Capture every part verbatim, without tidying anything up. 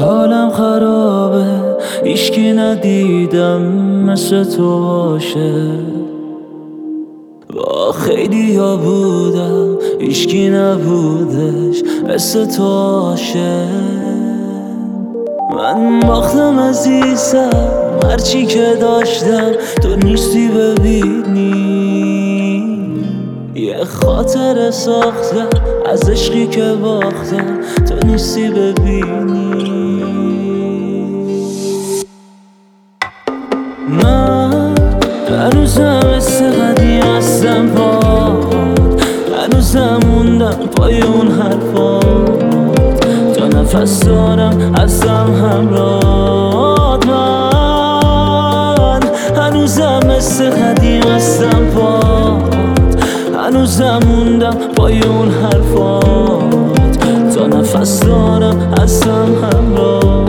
حالم خرابه، هیچکی ندیدم مثل تو باشه. با خیلی ها بودم، هیچکی نبودش مثل تو باشه. من باختم عزیزم، هرچی که داشتم تو نیستی ببینی. یه خاطر ساختم از عشقی که باختم تو نیستی ببینی. من هنوزم مثل قدیم هستم پاد، هنوزم موندم پای اون حرفات. تا نفس دارم هستم همراهات. من هنوزم مثل قدیم هستم پاد، هنوزم موندم پای اون حرفات. تا نفس دارم هستم همراه.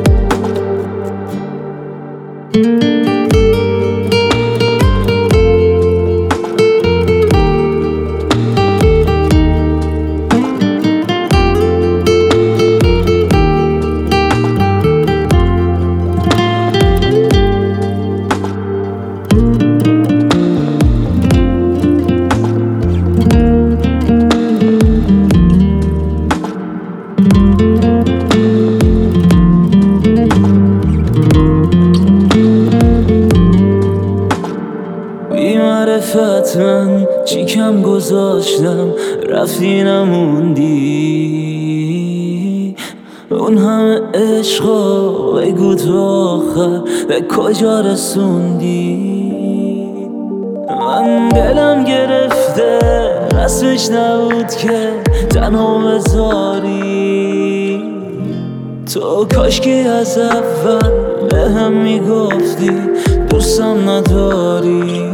معرفت من چی کم گذاشتم، رفتی نموندی. اون همه عشقا بگو تو آخر به کجا رسوندی. من دلم گرفته رسمش نبود که تنها بذاری. تو کاشکی از اول به هم میگفتی دوستم نداری.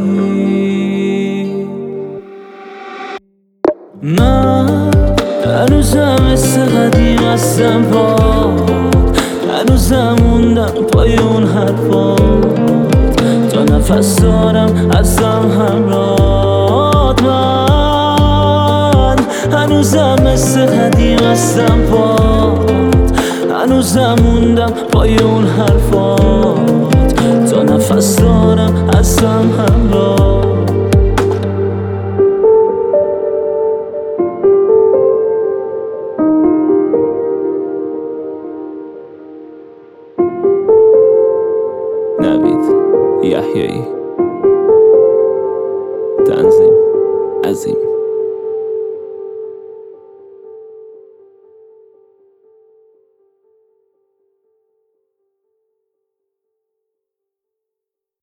من هنوزم مثل قدیم هستم پاد، هنوزم موندم پای اون حرفات. تا نفس دارم هستم همراهات. من هنوزم مثل قدیم هستم پاد، هنوزم موندم پای اون حرفات. تا نفس دارم هستم همراه. نوید یحیایی. تنظیم عظیم.